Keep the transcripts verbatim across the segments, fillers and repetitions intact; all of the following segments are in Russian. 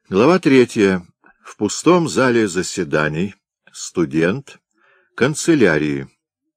Глава третья. В пустом зале заседаний. Студент. Канцелярии.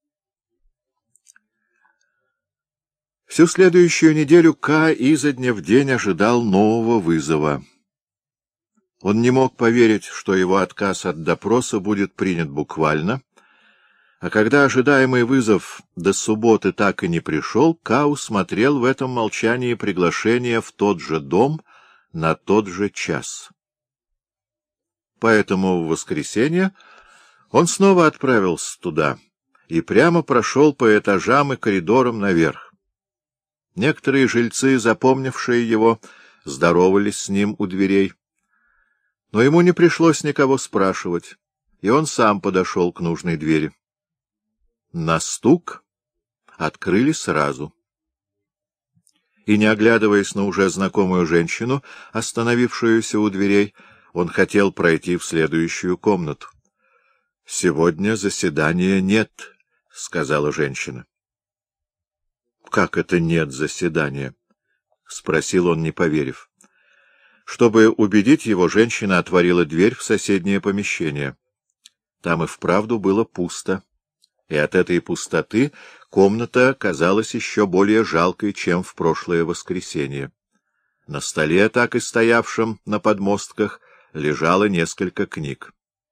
Всю следующую неделю К. изо дня в день ожидал нового вызова. Он не мог поверить, что его отказ от допроса будет принят буквально, а когда ожидаемый вызов до субботы так и не пришел, К. усмотрел в этом молчании приглашение в тот же дом на тот же час. Поэтому в воскресенье он снова отправился туда и прямо прошел по этажам и коридорам наверх. Некоторые жильцы, запомнившие его, здоровались с ним у дверей. Но ему не пришлось никого спрашивать, и он сам подошел к нужной двери. На стук открыли сразу. И, не оглядываясь на уже знакомую женщину, остановившуюся у дверей, он хотел пройти в следующую комнату. — Сегодня заседания нет, — сказала женщина. — Как это нет заседания? — спросил он, не поверив. Чтобы убедить его, женщина отворила дверь в соседнее помещение. Там и вправду было пусто. И от этой пустоты комната казалась еще более жалкой, чем в прошлое воскресенье. На столе, так и стоявшем на подмостках, лежало несколько книг.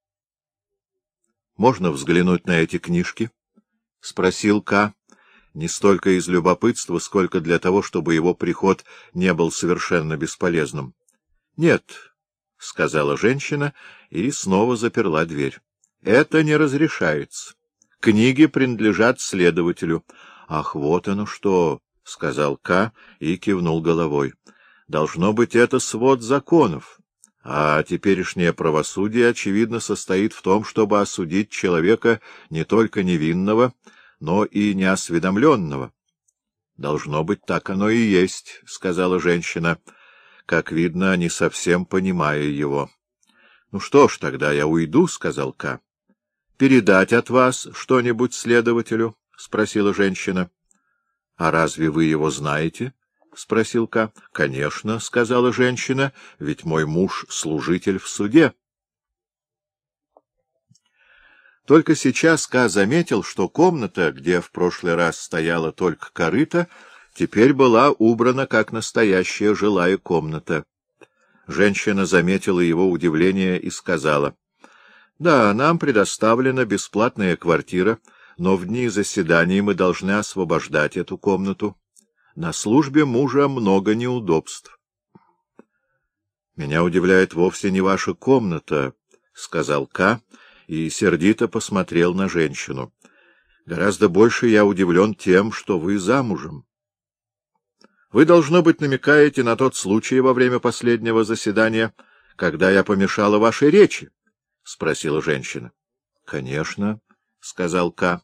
— Можно взглянуть на эти книжки? — спросил К. не столько из любопытства, сколько для того, чтобы его приход не был совершенно бесполезным. — Нет, — сказала женщина и снова заперла дверь. — Это не разрешается. Книги принадлежат следователю. — Ах, вот оно что! — сказал К. и кивнул головой. — Должно быть, это свод законов. А теперешнее правосудие, очевидно, состоит в том, чтобы осудить человека не только невинного, но и неосведомленного. — Должно быть, так оно и есть, — сказала женщина, как видно, не совсем понимая его. — Ну что ж, тогда я уйду, — сказал К. — Передать от вас что-нибудь следователю? — спросила женщина. — А разве вы его знаете? — спросил К. — Конечно, — сказала женщина, — ведь мой муж — служитель в суде. Только сейчас К. заметил, что комната, где в прошлый раз стояла только корыта, теперь была убрана как настоящая жилая комната. Женщина заметила его удивление и сказала: — Да, нам предоставлена бесплатная квартира, но в дни заседаний мы должны освобождать эту комнату. На службе мужа много неудобств. — Меня удивляет вовсе не ваша комната, — сказал К. и сердито посмотрел на женщину. — Гораздо больше я удивлен тем, что вы замужем. — Вы, должно быть, намекаете на тот случай во время последнего заседания, когда я помешала вашей речи? — спросила женщина. — Конечно, — сказал К.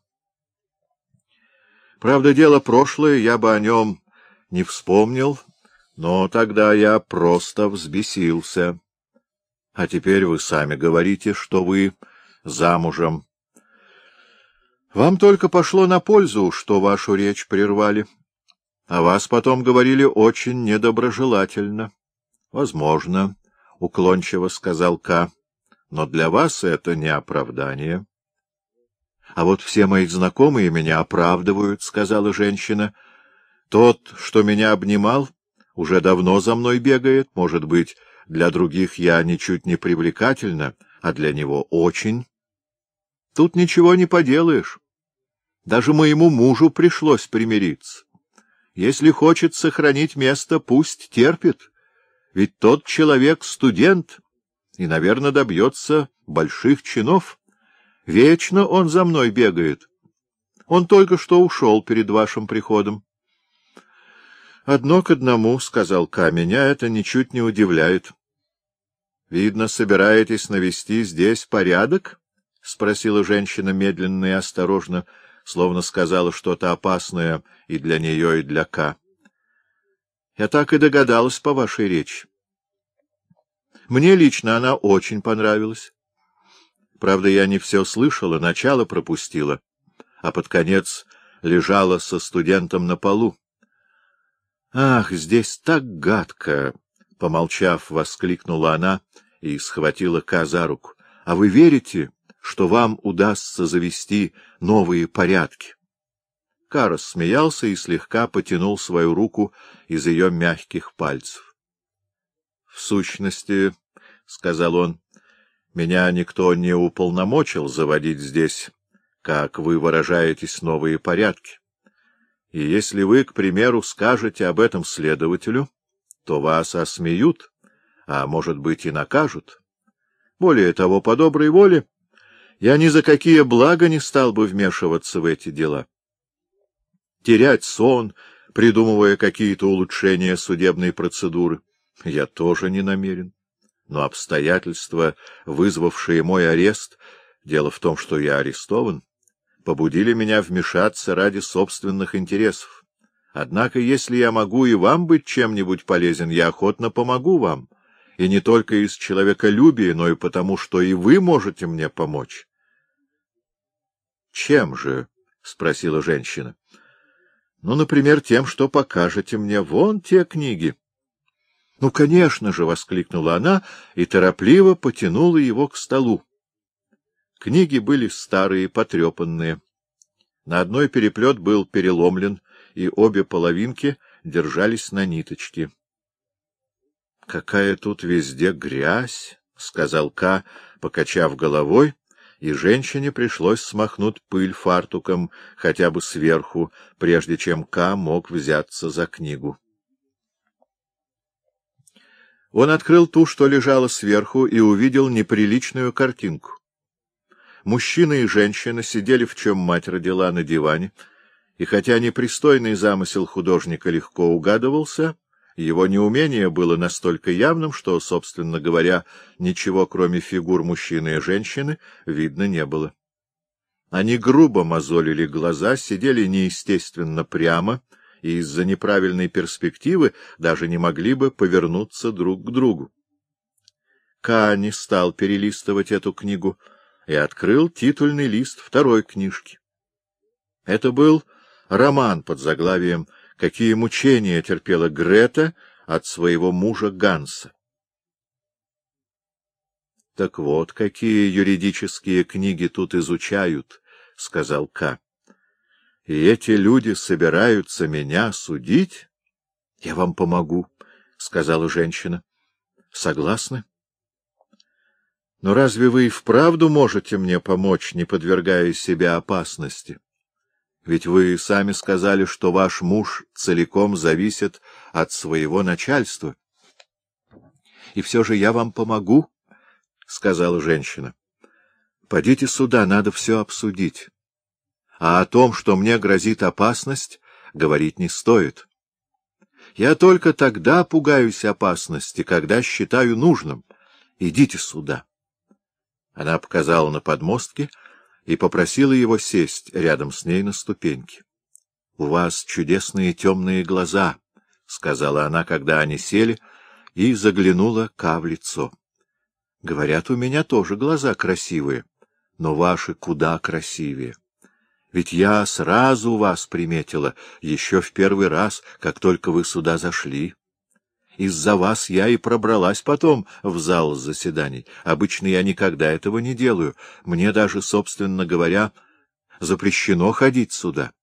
— Правда, дело прошлое, я бы о нем не вспомнил, но тогда я просто взбесился. А теперь вы сами говорите, что вы замужем. Вам только пошло на пользу, что вашу речь прервали. А вас потом говорили очень недоброжелательно. — Возможно, — уклончиво сказал К. — но для вас это не оправдание. — А вот все мои знакомые меня оправдывают, — сказала женщина. — Тот, что меня обнимал, уже давно за мной бегает. Может быть, для других я ничуть не привлекательна, а для него очень. Тут ничего не поделаешь. Даже моему мужу пришлось примириться. Если хочет сохранить место, пусть терпит. Ведь тот человек — студент и, наверное, добьется больших чинов. Вечно он за мной бегает. Он только что ушел перед вашим приходом. — Одно к одному, — сказал Ка, — меня это ничуть не удивляет. — Видно, собираетесь навести здесь порядок? — спросила женщина медленно и осторожно, словно сказала что-то опасное и для нее, и для Ка. — Я так и догадалась по вашей речи. Мне лично она очень понравилась. Правда, я не все слышала, начало пропустила, а под конец лежала со студентом на полу. — Ах, здесь так гадко! Помолчав, воскликнула она и схватила Ка за руку. — А вы верите, что вам удастся завести новые порядки? Ка рассмеялся и слегка потянул свою руку из ее мягких пальцев. — В сущности, — сказал он, — меня никто не уполномочил заводить здесь, как вы выражаетесь, новые порядки. И если вы, к примеру, скажете об этом следователю, то вас осмеют, а, может быть, и накажут. Более того, по доброй воле, я ни за какие блага не стал бы вмешиваться в эти дела. Терять сон, придумывая какие-то улучшения судебной процедуры, я тоже не намерен. Но обстоятельства, вызвавшие мой арест, дело в том, что я арестован, побудили меня вмешаться ради собственных интересов. Однако, если я могу и вам быть чем-нибудь полезен, я охотно помогу вам, и не только из человеколюбия, но и потому, что и вы можете мне помочь. — Чем же? — спросила женщина. — Ну, например, тем, что покажете мне вон те книги. — Ну, конечно же! — воскликнула она и торопливо потянула его к столу. Книги были старые, потрепанные. На одной переплет был переломлен, и обе половинки держались на ниточке. — Какая тут везде грязь! — сказал Ка, покачав головой, и женщине пришлось смахнуть пыль фартуком хотя бы сверху, прежде чем Ка мог взяться за книгу. Он открыл ту, что лежала сверху, и увидел неприличную картинку. Мужчина и женщина сидели, в чем мать родила, на диване, и хотя непристойный замысел художника легко угадывался, его неумение было настолько явным, что, собственно говоря, ничего, кроме фигур мужчины и женщины, видно не было. Они грубо мозолили глаза, сидели неестественно прямо, и из-за неправильной перспективы даже не могли бы повернуться друг к другу. Ка не стал перелистывать эту книгу и открыл титульный лист второй книжки. Это был роман под заглавием «Какие мучения терпела Грета от своего мужа Ганса». — Так вот, какие юридические книги тут изучают, — сказал Ка. — И эти люди собираются меня судить? — Я вам помогу, — сказала женщина. — Согласны? — Но разве вы и вправду можете мне помочь, не подвергая себя опасности? Ведь вы сами сказали, что ваш муж целиком зависит от своего начальства. — И все же я вам помогу, — сказала женщина. — Подите сюда, надо все обсудить. А о том, что мне грозит опасность, говорить не стоит. Я только тогда пугаюсь опасности, когда считаю нужным. Идите сюда. Она показала на подмостке и попросила его сесть рядом с ней на ступеньке. — У вас чудесные темные глаза, — сказала она, когда они сели, и заглянула Ка в лицо. — Говорят, у меня тоже глаза красивые, но ваши куда красивее. Ведь я сразу вас приметила, еще в первый раз, как только вы сюда зашли. Из-за вас я и пробралась потом в зал заседаний. Обычно я никогда этого не делаю. Мне даже, собственно говоря, запрещено ходить сюда.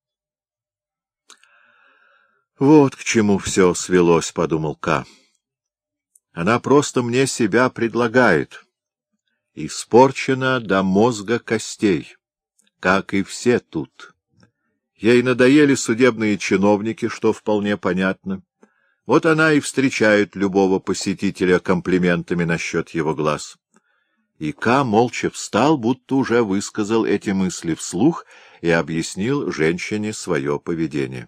Вот к чему все свелось, — подумал Ка. Она просто мне себя предлагает. Испорчена до мозга костей, как и все тут. Ей надоели судебные чиновники, что вполне понятно. Вот она и встречает любого посетителя комплиментами насчет его глаз. И Ка молча встал, будто уже высказал эти мысли вслух и объяснил женщине свое поведение.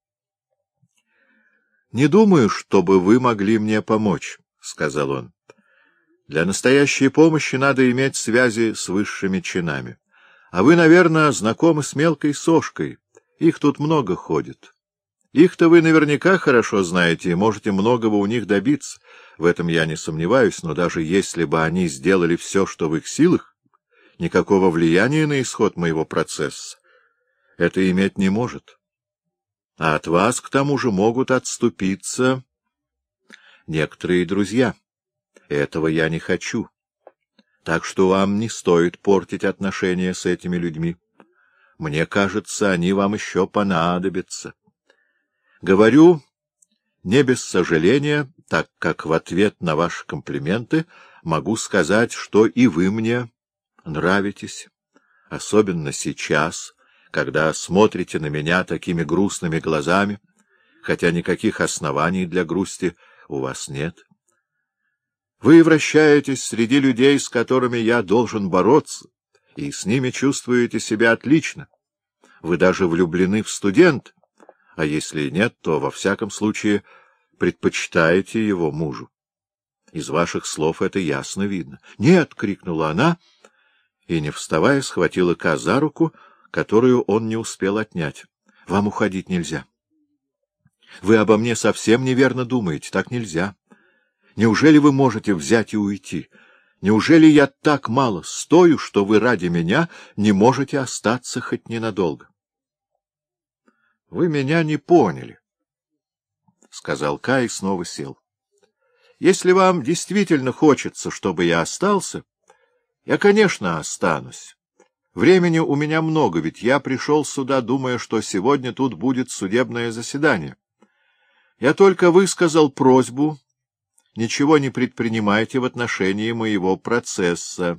— Не думаю, чтобы вы могли мне помочь, — сказал он. — Для настоящей помощи надо иметь связи с высшими чинами. А вы, наверное, знакомы с мелкой сошкой. Их тут много ходит. Их-то вы наверняка хорошо знаете и можете многого у них добиться. В этом я не сомневаюсь, но даже если бы они сделали все, что в их силах, никакого влияния на исход моего процесса это иметь не может. А от вас, к тому же, могут отступиться некоторые друзья. Этого я не хочу. Так что вам не стоит портить отношения с этими людьми. Мне кажется, они вам еще понадобятся. Говорю не без сожаления, так как в ответ на ваши комплименты могу сказать, что и вы мне нравитесь, особенно сейчас, когда смотрите на меня такими грустными глазами, хотя никаких оснований для грусти у вас нет. Вы вращаетесь среди людей, с которыми я должен бороться, и с ними чувствуете себя отлично. Вы даже влюблены в студента, а если нет, то, во всяком случае, предпочитаете его мужу. Из ваших слов это ясно видно. — Нет! — крикнула она, и, не вставая, схватила Ка за руку, которую он не успел отнять. — Вам уходить нельзя. Вы обо мне совсем неверно думаете, так нельзя. Неужели вы можете взять и уйти? Неужели я так мало стою, что вы ради меня не можете остаться хоть ненадолго? — Вы меня не поняли, — сказал Ка и снова сел. — Если вам действительно хочется, чтобы я остался, я, конечно, останусь. Времени у меня много, ведь я пришел сюда, думая, что сегодня тут будет судебное заседание. Я только высказал просьбу, ничего не предпринимайте в отношении моего процесса.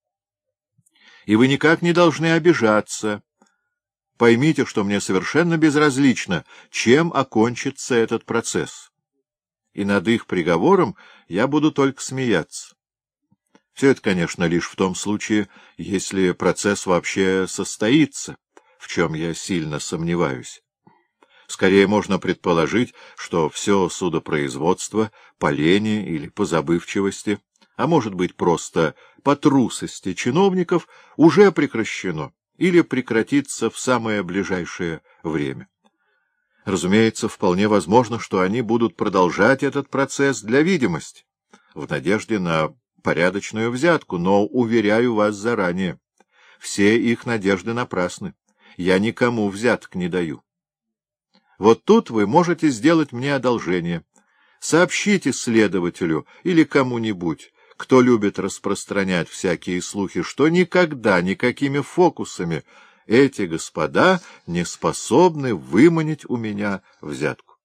И вы никак не должны обижаться. Поймите, что мне совершенно безразлично, чем окончится этот процесс. И над их приговором я буду только смеяться. Все это, конечно, лишь в том случае, если процесс вообще состоится, в чем я сильно сомневаюсь. Скорее можно предположить, что все судопроизводство по лени или по забывчивости, а может быть просто по трусости чиновников, уже прекращено или прекратится в самое ближайшее время. Разумеется, вполне возможно, что они будут продолжать этот процесс для видимости, в надежде на порядочную взятку, но, уверяю вас заранее, все их надежды напрасны. Я никому взяток не даю. Вот тут вы можете сделать мне одолжение. Сообщите следователю или кому-нибудь, кто любит распространять всякие слухи, что никогда никакими фокусами эти господа не способны выманить у меня взятку.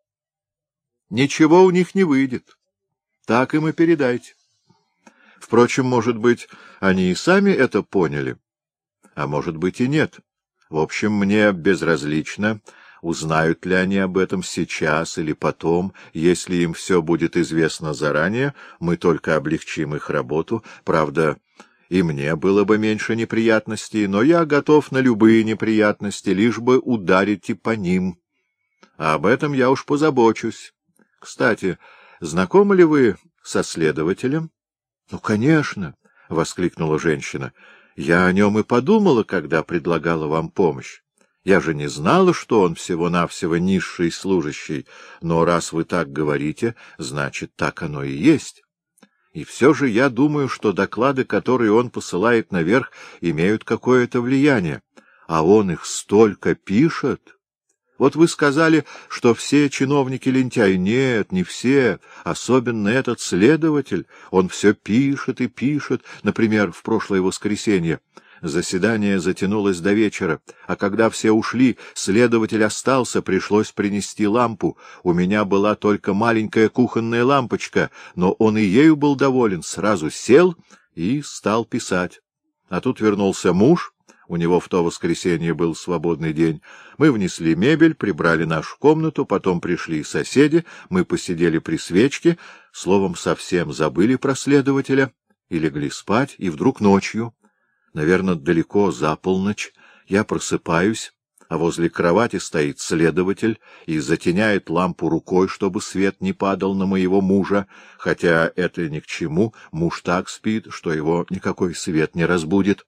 Ничего у них не выйдет. Так им и передайте. Впрочем, может быть, они и сами это поняли, а может быть и нет. В общем, мне безразлично, узнают ли они об этом сейчас или потом. Если им все будет известно заранее, мы только облегчим их работу. Правда, и мне было бы меньше неприятностей, но я готов на любые неприятности, лишь бы ударить и по ним. А об этом я уж позабочусь. Кстати, знакомы ли вы со следователем? — Ну, конечно, — воскликнула женщина. — Я о нем и подумала, когда предлагала вам помощь. Я же не знала, что он всего-навсего низший служащий, но раз вы так говорите, значит, так оно и есть. И все же я думаю, что доклады, которые он посылает наверх, имеют какое-то влияние, а он их столько пишет. Вот вы сказали, что все чиновники лентяи. Нет, не все, особенно этот следователь. Он все пишет и пишет. Например, в прошлое воскресенье заседание затянулось до вечера, а когда все ушли, следователь остался, пришлось принести лампу. У меня была только маленькая кухонная лампочка, но он и ею был доволен, сразу сел и стал писать. А тут вернулся муж. У него в то воскресенье был свободный день. Мы внесли мебель, прибрали нашу комнату, потом пришли соседи, мы посидели при свечке, словом, совсем забыли про следователя и легли спать, и вдруг ночью, наверное, далеко за полночь, я просыпаюсь, а возле кровати стоит следователь и затеняет лампу рукой, чтобы свет не падал на моего мужа, хотя это ни к чему, муж так спит, что его никакой свет не разбудит.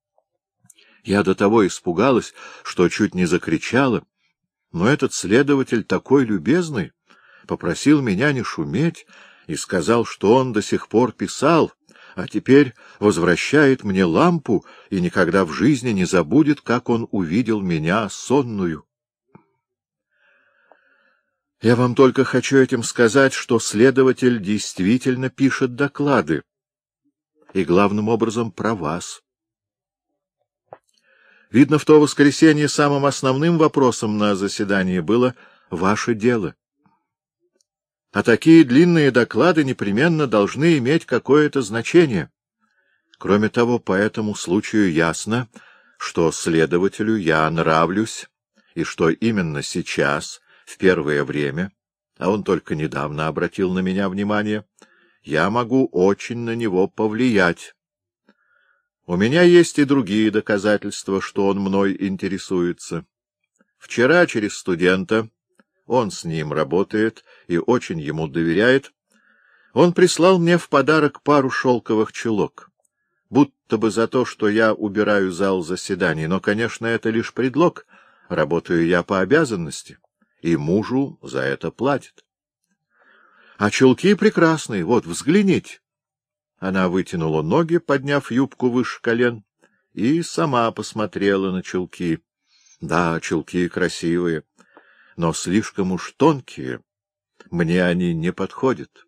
Я до того испугалась, что чуть не закричала, но этот следователь такой любезный попросил меня не шуметь и сказал, что он до сих пор писал, а теперь возвращает мне лампу и никогда в жизни не забудет, как он увидел меня сонную. Я вам только хочу этим сказать, что следователь действительно пишет доклады, и главным образом про вас. Видно, в то воскресенье самым основным вопросом на заседании было ваше дело. А такие длинные доклады непременно должны иметь какое-то значение. Кроме того, по этому случаю ясно, что следователю я нравлюсь, и что именно сейчас, в первое время, а он только недавно обратил на меня внимание, я могу очень на него повлиять. У меня есть и другие доказательства, что он мной интересуется. Вчера через студента, он с ним работает и очень ему доверяет, он прислал мне в подарок пару шелковых чулок, будто бы за то, что я убираю зал заседаний, но, конечно, это лишь предлог, работаю я по обязанности, и мужу за это платят. А чулки прекрасные, вот, взгляните. Она вытянула ноги, подняв юбку выше колен, и сама посмотрела на чулки. Да, чулки красивые, но слишком уж тонкие. Мне они не подходят.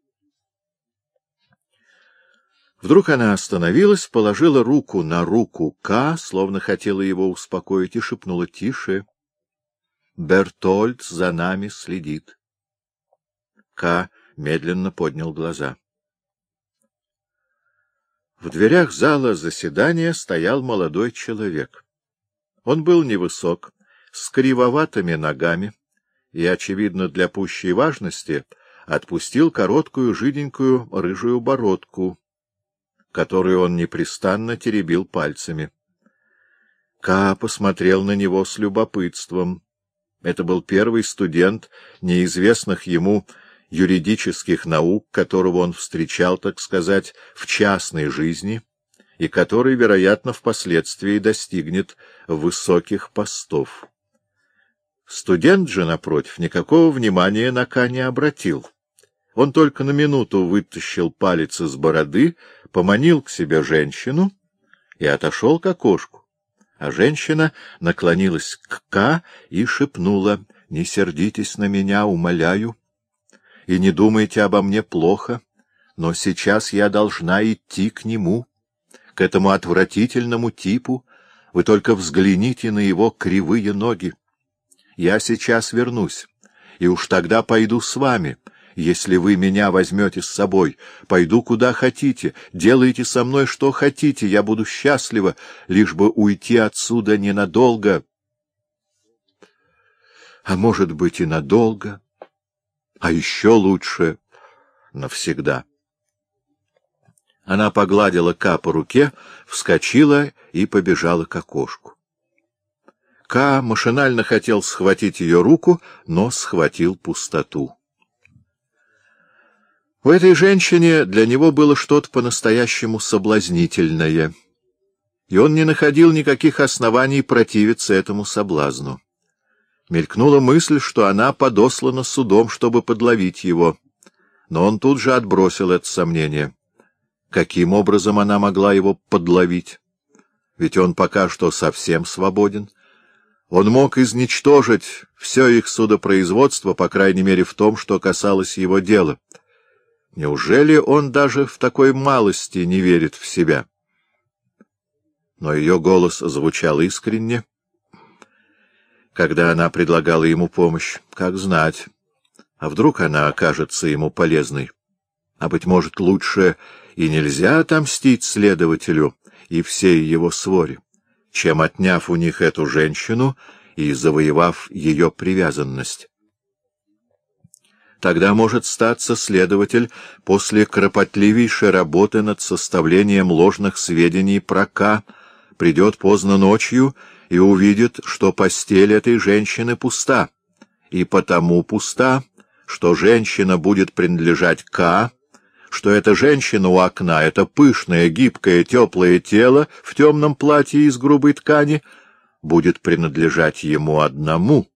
Вдруг она остановилась, положила руку на руку К, словно хотела его успокоить, и шепнула: «Тише. Бертольд за нами следит». К медленно поднял глаза. В дверях зала заседания стоял молодой человек. Он был невысок, с кривоватыми ногами и, очевидно, для пущей важности, отпустил короткую жиденькую рыжую бородку, которую он непрестанно теребил пальцами. Ка посмотрел на него с любопытством. Это был первый студент неизвестных ему юридических наук, которого он встречал, так сказать, в частной жизни, и который, вероятно, впоследствии достигнет высоких постов. Студент же, напротив, никакого внимания на Ка не обратил. Он только на минуту вытащил палец из бороды, поманил к себе женщину и отошел к окошку. А женщина наклонилась к Ка и шепнула: «Не сердитесь на меня, умоляю, и не думайте обо мне плохо, но сейчас я должна идти к нему, к этому отвратительному типу. Вы только взгляните на его кривые ноги. Я сейчас вернусь, и уж тогда пойду с вами, если вы меня возьмете с собой. Пойду куда хотите, делайте со мной что хотите, я буду счастлива, лишь бы уйти отсюда ненадолго. А может быть и надолго, а еще лучше навсегда». Она погладила Ка по руке, вскочила и побежала к окошку. Ка машинально хотел схватить ее руку, но схватил пустоту. У этой женщине для него было что-то по-настоящему соблазнительное, и он не находил никаких оснований противиться этому соблазну. Мелькнула мысль, что она подослана судом, чтобы подловить его, но он тут же отбросил это сомнение. Каким образом она могла его подловить? Ведь он пока что совсем свободен. Он мог изничтожить все их судопроизводство, по крайней мере в том, что касалось его дела. Неужели он даже в такой малости не верит в себя? Но ее голос звучал искренне, когда она предлагала ему помощь. Как знать, а вдруг она окажется ему полезной? А, быть может, лучше и нельзя отомстить следователю и всей его своре, чем, отняв у них эту женщину и завоевав ее привязанность. Тогда, может статься, следователь после кропотливейшей работы над составлением ложных сведений про Ка придет поздно ночью и увидит, что постель этой женщины пуста, и потому пуста, что женщина будет принадлежать Ка, что эта женщина у окна — это пышное, гибкое, теплое тело в темном платье из грубой ткани, будет принадлежать ему одному.